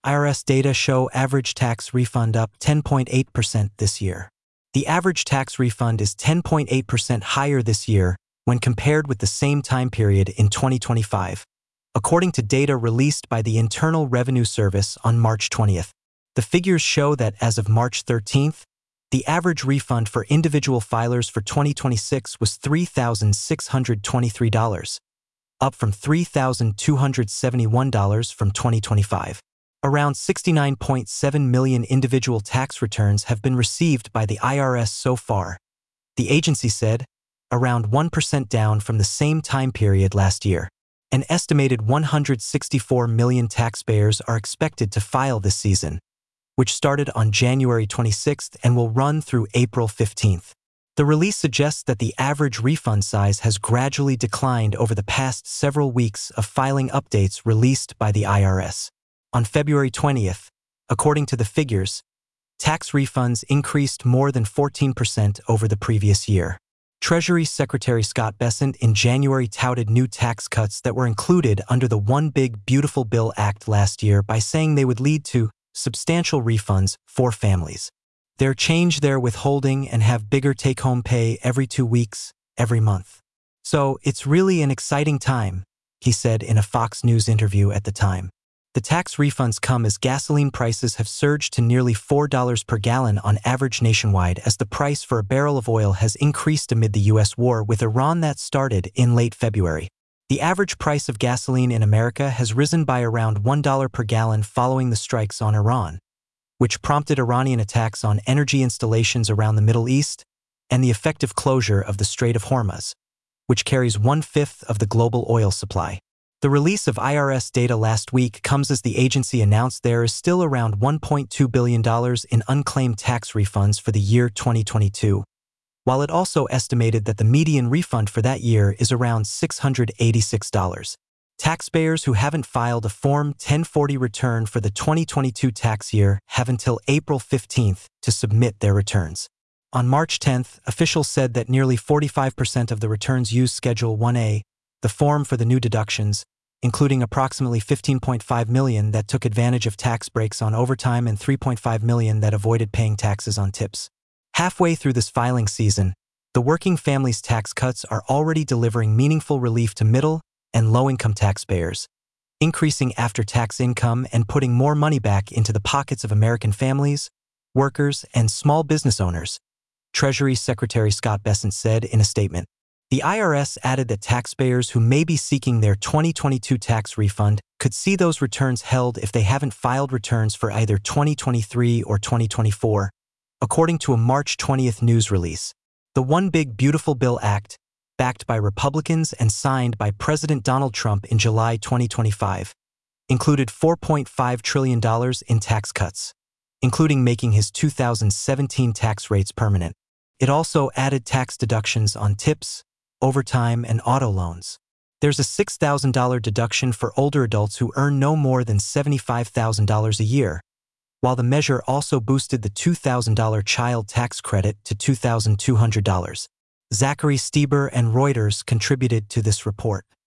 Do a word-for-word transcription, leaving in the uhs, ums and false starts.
I R S data show average tax refund up ten point eight percent this year. The average tax refund is ten point eight percent higher this year when compared with the same time period in twenty twenty-five, according to data released by the Internal Revenue Service on March twentieth. The figures show that as of March thirteenth, the average refund for individual filers for twenty twenty-six was three thousand six hundred twenty-three dollars, up from three thousand two hundred seventy-one dollars from twenty twenty-five. Around sixty-nine point seven million individual tax returns have been received by the I R S so far, the agency said, around one percent down from the same time period last year. An estimated one hundred sixty-four million taxpayers are expected to file this season, which started on January twenty-sixth and will run through April fifteenth. The release suggests that the average refund size has gradually declined over the past several weeks of filing updates released by the I R S. On February twentieth, according to the figures, tax refunds increased more than fourteen percent over the previous year. Treasury Secretary Scott Bessent in January touted new tax cuts that were included under the One Big Beautiful Bill Act last year by saying they would lead to substantial refunds for families. They'll change their withholding and have bigger take-home pay every two weeks, every month. So it's really an exciting time, he said in a Fox News interview at the time. The tax refunds come as gasoline prices have surged to nearly four dollars per gallon on average nationwide as the price for a barrel of oil has increased amid the U S war with Iran that started in late February. The average price of gasoline in America has risen by around one dollar per gallon following the strikes on Iran, which prompted Iranian attacks on energy installations around the Middle East and the effective closure of the Strait of Hormuz, which carries one-fifth of the global oil supply. The release of I R S data last week comes as the agency announced there is still around one point two billion dollars in unclaimed tax refunds for the year twenty twenty-two, while it also estimated that the median refund for that year is around six hundred eighty-six dollars. Taxpayers who haven't filed a Form ten forty return for the twenty twenty-two tax year have until April fifteenth to submit their returns. On March tenth, officials said that nearly forty-five percent of the returns used Schedule one A, the form for the new deductions, including approximately fifteen point five million that took advantage of tax breaks on overtime and three point five million that avoided paying taxes on tips. Halfway through this filing season, the Working Families tax cuts are already delivering meaningful relief to middle and low-income taxpayers, increasing after-tax income and putting more money back into the pockets of American families, workers, and small business owners, Treasury Secretary Scott Bessent said in a statement. The I R S added that taxpayers who may be seeking their twenty twenty-two tax refund could see those returns held if they haven't filed returns for either twenty twenty-three or twenty twenty-four, according to a March twentieth news release. The One Big Beautiful Bill Act, backed by Republicans and signed by President Donald Trump in July twenty twenty-five, included four point five trillion dollars in tax cuts, including making his two thousand seventeen tax rates permanent. It also added tax deductions on tips, overtime, and auto loans. There's a six thousand dollar deduction for older adults who earn no more than seventy-five thousand dollars a year, while the measure also boosted the two thousand dollar child tax credit to two thousand two hundred dollars. Zachary Stieber and Reuters contributed to this report.